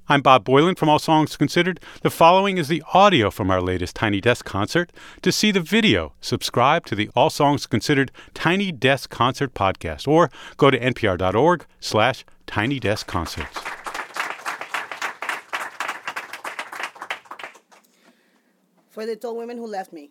I'm Bob Boylan from All Songs Considered. The following is the audio from our latest Tiny Desk concert. To see the video, subscribe to the All Songs Considered Tiny Desk Concert podcast or go to npr.org/Tiny Desk Concerts. For the tall women who left me.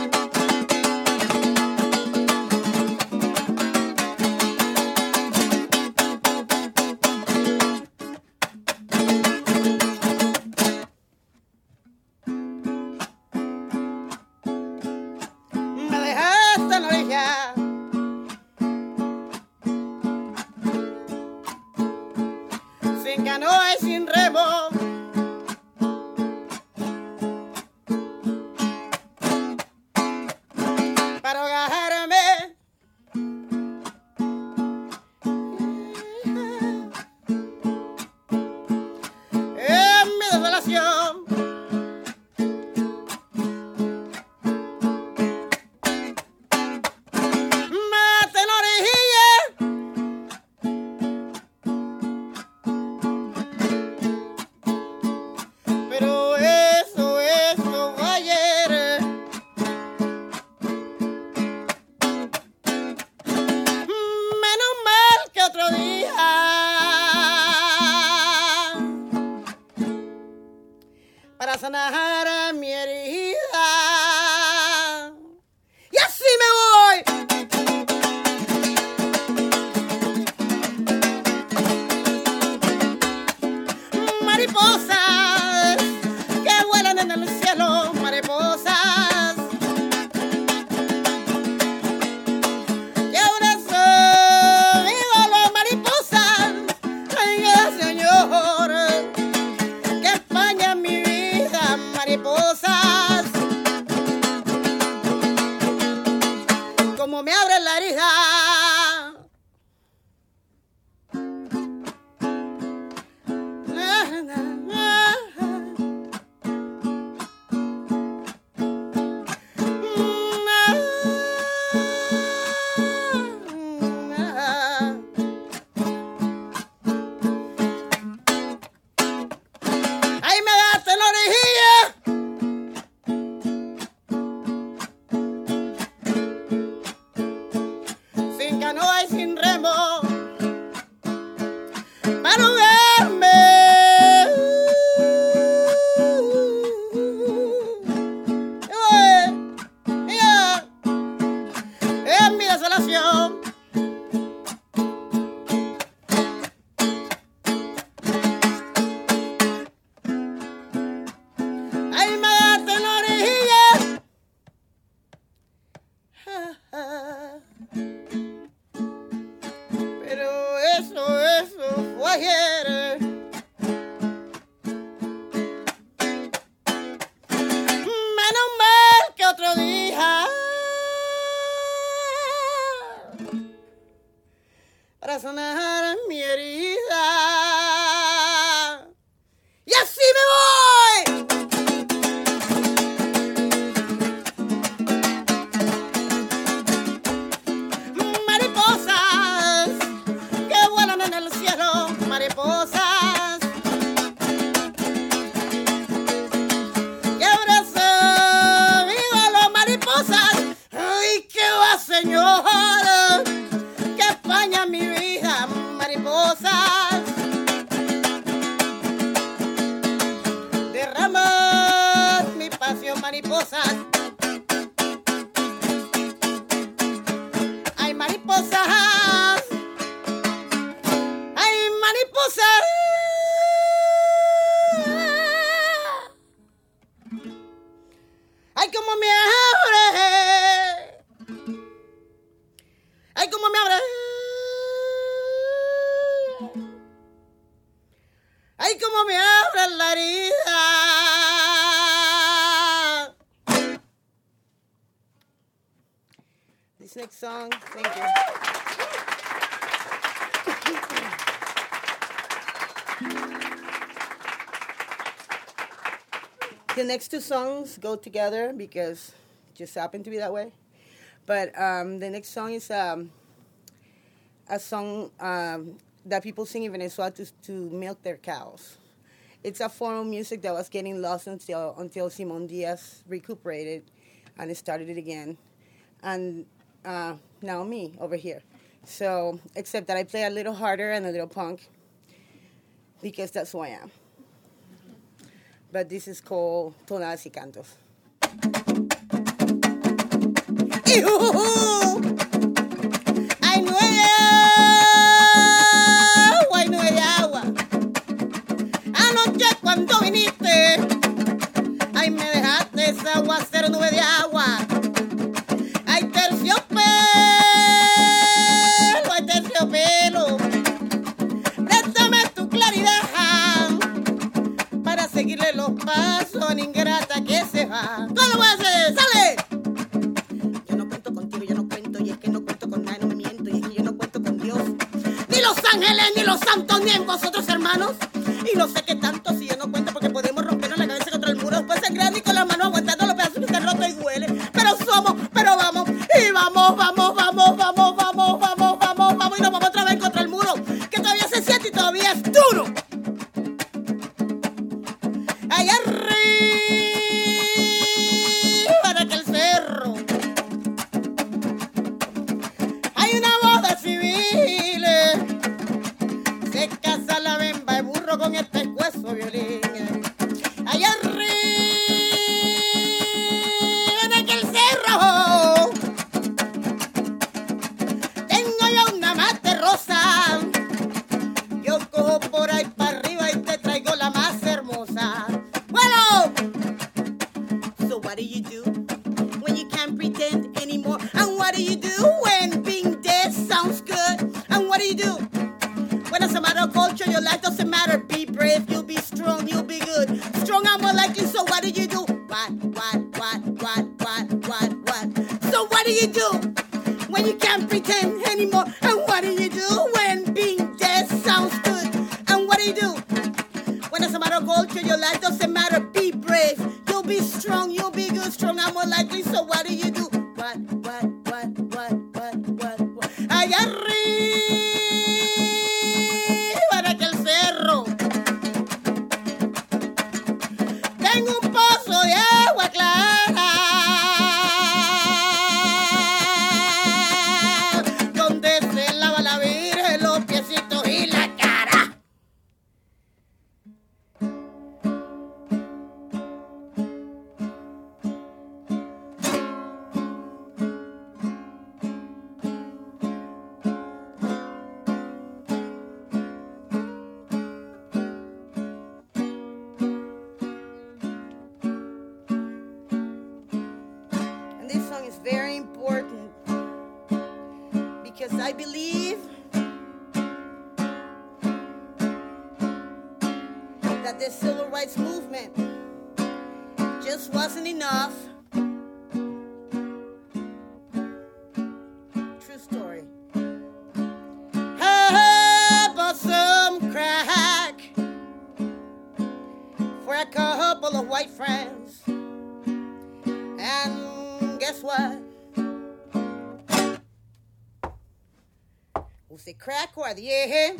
Sanar mi herida. Y así me voy. Mariposas que vuelan en el cielo, mariposas que ahora son ídolos, mariposas. Ay, Señor, que España mi vida, mariposas, como me abre la herida. Para sanar mi herida. Y así me voy. Mariposas que vuelan en el cielo, mariposas que abrazan viva las mariposas. Ay, qué va, Señor, que España mi vida, mariposas. Derrama mi pasión, mariposas. Ay, mariposas. Ay, mariposas. Ay, cómo me abre. Ay, cómo me abre. Ay, cómo me abre la herida. This next song, thank you. The next two songs go together because it just happened to be that way. But the next song is a song that people sing in Venezuela to milk their cows. It's a form of music that was getting lost until Simon Diaz recuperated and started it again. And now me over here. So, except that I play a little harder and a little punk because that's who I am. But this is called Tonadas y Cantos. ¡Ay, no hay agua! ¡Ay, no hay agua! Anoche cuando viniste, ay, me dejaste esa aguacero, nube de agua. Ay, terciopelo, ay, terciopelo. Préstame tu claridad para seguirle los pasos a la ingrata que se va. ¿Cómo lo voy a hacer? ¡Sale! Yo no cuento contigo, yo no cuento, y es que no cuento con nadie, no me miento, y es que yo no cuento con Dios. Ni los ángeles, ni los santos, ni en vosotros, hermanos. Y no sé qué tanto si yo no cuento porque podemos rompernos la cabeza contra el muro. Después sangrando y con las manos aguantando los pedazos que están rotos y duele. Pero somos, pero vamos, y vamos, vamos, vamos, vamos, vamos, vamos, vamos, vamos, y nos vamos otra vez contra el muro, que todavía se siente y todavía es duro. Allá arriba de aquel cerro hay una boda civil. Se casa la bemba de burro con el pescuezo violín. Allá arriba de aquel cerro tengo yo una mate rosa. Yo cojo por ahí para arriba y te traigo la más hermosa. Bueno, so what do you do when you can't pretend anymore? And what do you do when being dead sounds good? And what do you do when it's a matter of culture, your life doesn't matter? Be brave, you'll be strong, you'll be good. Strong and more likely, so what do you do? What? So what do you do when you can't pretend anymore? And what do you do when being dead sounds good? And what do you do when it's a matter of culture, your life doesn't matter? Be brave, you'll be strong, you'll be good. Strong and more likely, so what do you do? What? Allá arriba de aquel cerro tengo un pozo de agua clara donde se lava la Virgen los piecitos y la cara. And this song is very important because I believe that the civil rights movement just wasn't enough. True story. I bought some crack for a couple of white friends. And guess what? Use crack or the air.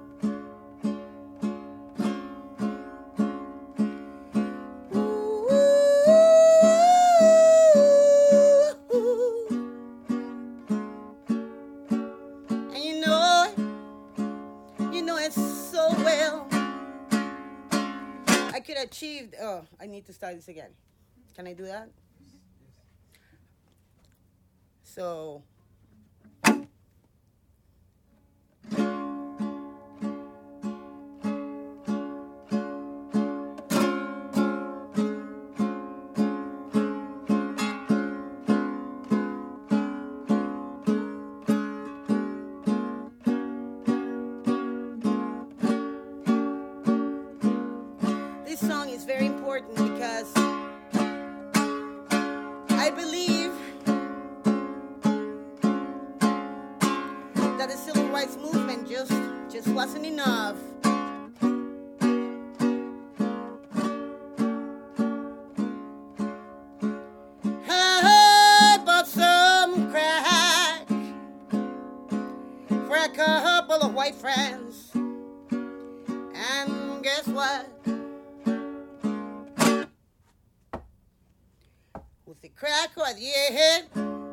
And you know it so well. I could achieve. Oh, I need to start this again. Can I do that? So. This song is very important because I believe that the civil rights movement just wasn't enough. I bought some crack for a couple of white friends. And guess what? crack or the head.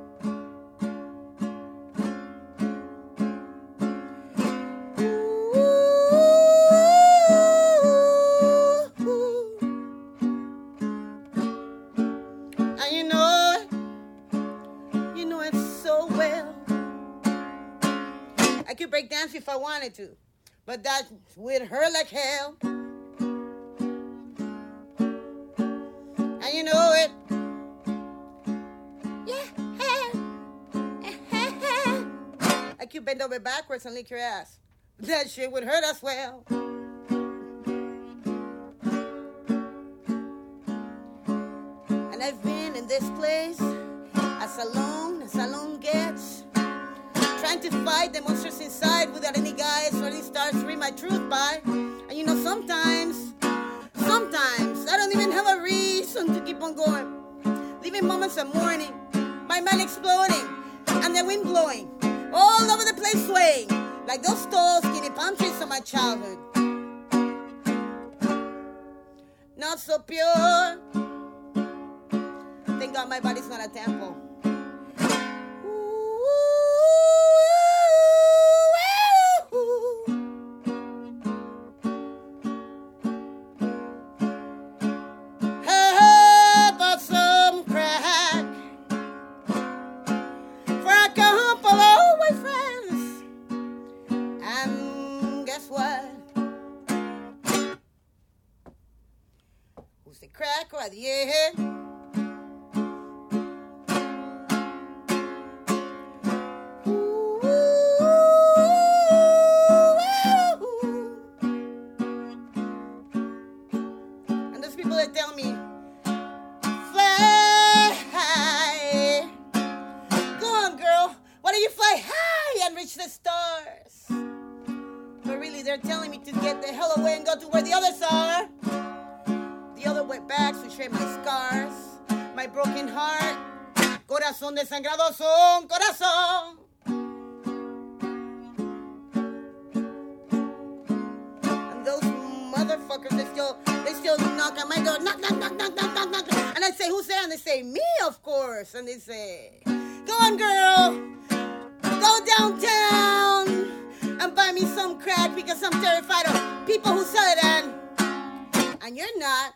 And you know it so well. I could break dance if I wanted to, but that would hurt like hell. And you know it. Yeah. I could bend over backwards and lick your ass. That shit would hurt as well. And I've been in this place as alone gets, trying to fight the monsters inside without any guys or any stars to read my truth by. And you know, sometimes I don't even have a reason to keep on going. Leaving moments of mourning, my mind exploding, and the wind blowing, all over the place swaying, like those tall, skinny palm trees of my childhood. Not so pure. Thank God my body's not a temple. The crack or the head. And there's people that tell me, fly high. Go on, girl. Why don't you fly high and reach the stars? But really, they're telling me to get the hell away and go to where the others are. The other wetbacks who share my scars, my broken heart. Corazón desangrado son, corazón. And those motherfuckers, they still knock on my door. Knock. And I say, who's there? And they say, me, of course. And they say, go on, girl. Go downtown and buy me some crack because I'm terrified of people who sell it and you're not.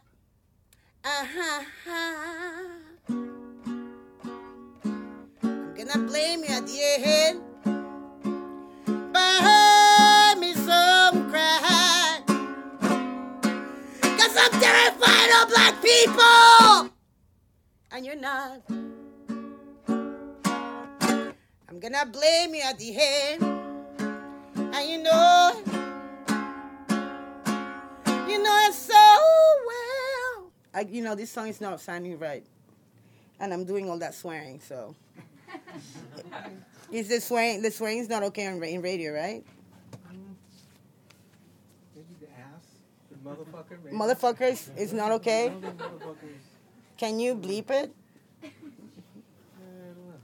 I'm gonna blame you at the end. Buy me some crack, 'cause I'm terrified of black people. And you're not. I'm gonna blame you at the end. And you know it so well. This song is not sounding right. And I'm doing all that swearing, so. Is the swearing is not okay in radio, right? Maybe the ass, the motherfucker. Maybe. Motherfuckers is not okay? Can you bleep it? I don't know.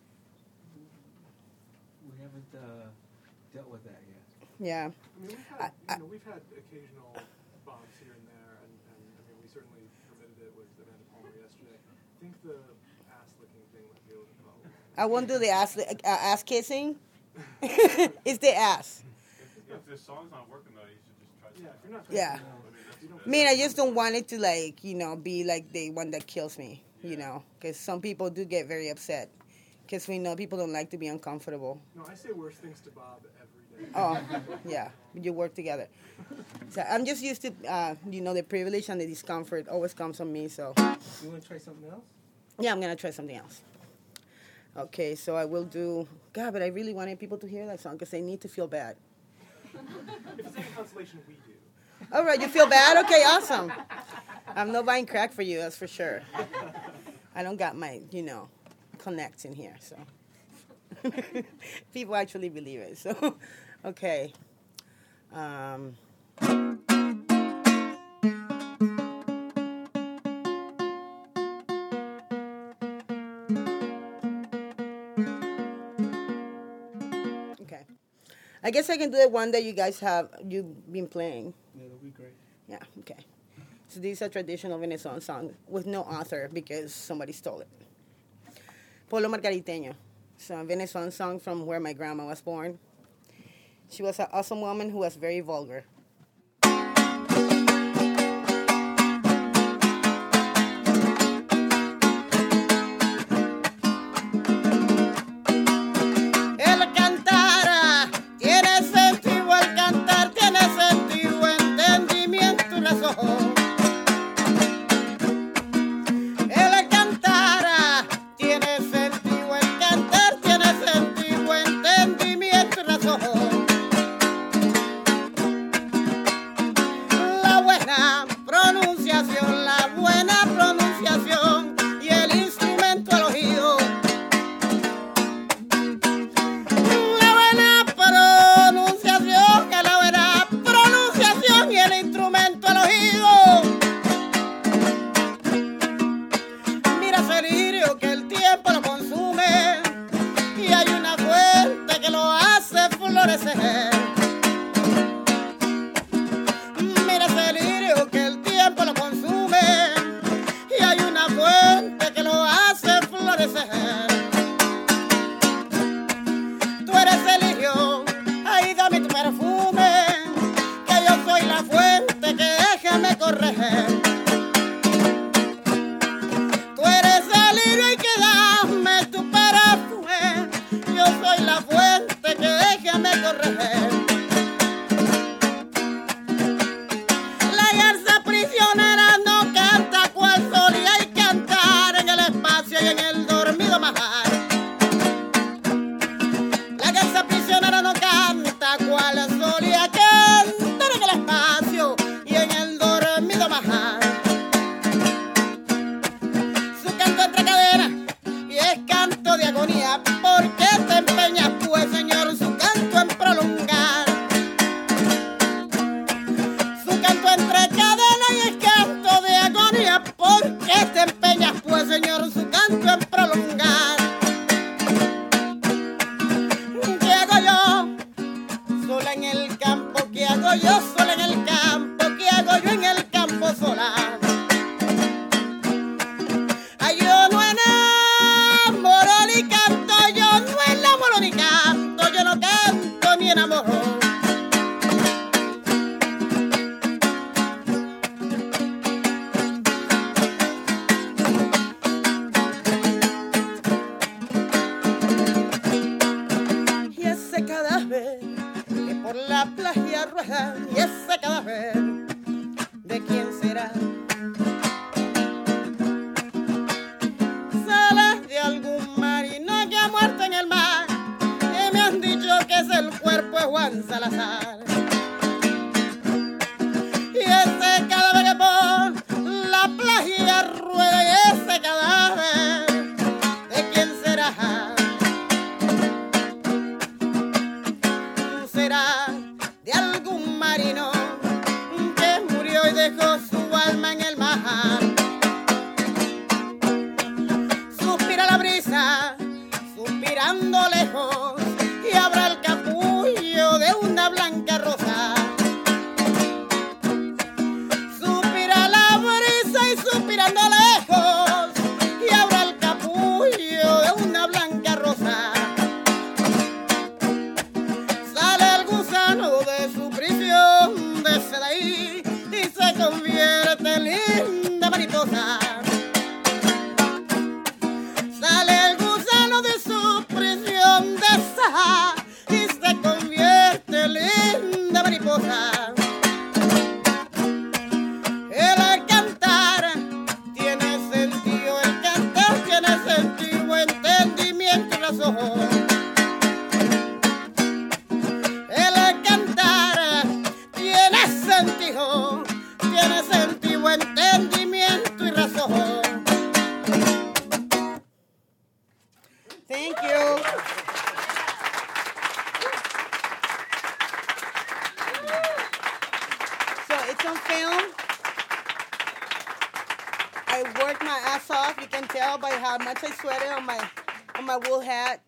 We haven't dealt with that yet. Yeah. I mean, we've had occasional bombs here and there, and I mean, we certainly permitted it with Amanda Palmer yesterday. I think the ass-licking thing might be a little problem. I won't do the ass kissing. It's the ass. If this song's not working, though, you should just try something. Yeah, if you're not Yeah. I just don't want it to, be like the one that kills me, because some people do get very upset. Because we know people don't like to be uncomfortable. No, I say worse things to Bob every day. Oh, yeah. You work together. So I'm just used to, the privilege and the discomfort always comes on me, so. You want to try something else? Yeah, I'm going to try something else. Okay, so I will do, God, but I really wanted people to hear that song because they need to feel bad. If it's any consolation, we do. All right, you feel bad? Okay, awesome. I'm not buying crack for you, that's for sure. I don't got my, connects in here, so. People actually believe it, so. Okay. Okay. I guess I can do the one that you've been playing. Yeah, that'll be great. Yeah, okay. So this is a traditional Venezuelan song with no author because somebody stole it. Pueblo Margariteño. It's a Venezuelan song from where my grandma was born. She was an awesome woman who was very vulgar. El cantar tiene sentido, el cantar tiene sentido, entendimiento y razón. El cantar tiene sentido, el cantar tiene sentido, entendimiento y razón. La buena pronunciación y el instrumento al oído. La buena pronunciación y el instrumento al oído. Mira ese lirio que el tiempo lo consume y hay una fuente que lo hace florecer. Mira ese lirio que el tiempo lo consume y hay una fuente que lo hace florecer. Tú eres el lirio, ay dame tu perfume, que yo soy la fuente que déjame correr. Tú eres el lirio y que dame tu perfume, yo soy la fuente que déjame correr. La garza prisionera no canta cual solía y cantar en el espacio y en el dormido mar. La garza prisionera no canta cual solía cantar en el espacio y en el dormido mar. Su canto entre cadenas y es canto de agonía. ¿Por qué te empeñas, pues, Señor, su canto en prolongar? Su canto entre cadenas y es canto de agonía. ¿Por qué te empeñas, pues, Señor, su canto en prolongar? ¿Qué hago yo sola en el campo? ¿Qué hago yo sola en el campo? ¿Qué hago yo en el campo sola? Ay, yo no enamoro ni canto, yo no enamoro ni canto, yo no canto ni enamoro. Y ese cadáver que por la playa rueda, y ese cadáver, ¿de quién será? Sale de algún marino que ha muerto en el mar, y me han dicho que es el cuerpo de Juan Salazar. Y ese cadáver que por la playa rueda, y ese cadáver, ¿de quién será? Será de algún marino que murió y dejó su alma en el mar. Suspira la brisa, suspirando lejos, y abra el capullo de una blanca rosa. Suspira la brisa y suspirando lejos, y abra el capullo de una blanca rosa. Sale el gusano de su prisión de seda ahí y se convierte en linda mariposa. Sale el gusano de su prisión de seda y se convierte en linda mariposa. El cantar tiene sentido, el cantar tiene sentido, entendimiento y razón. El cantar tiene sentido, entendimiento y razón. Thank you. So it's on film. I worked my ass off. You can tell by how much I sweated on my wool hat.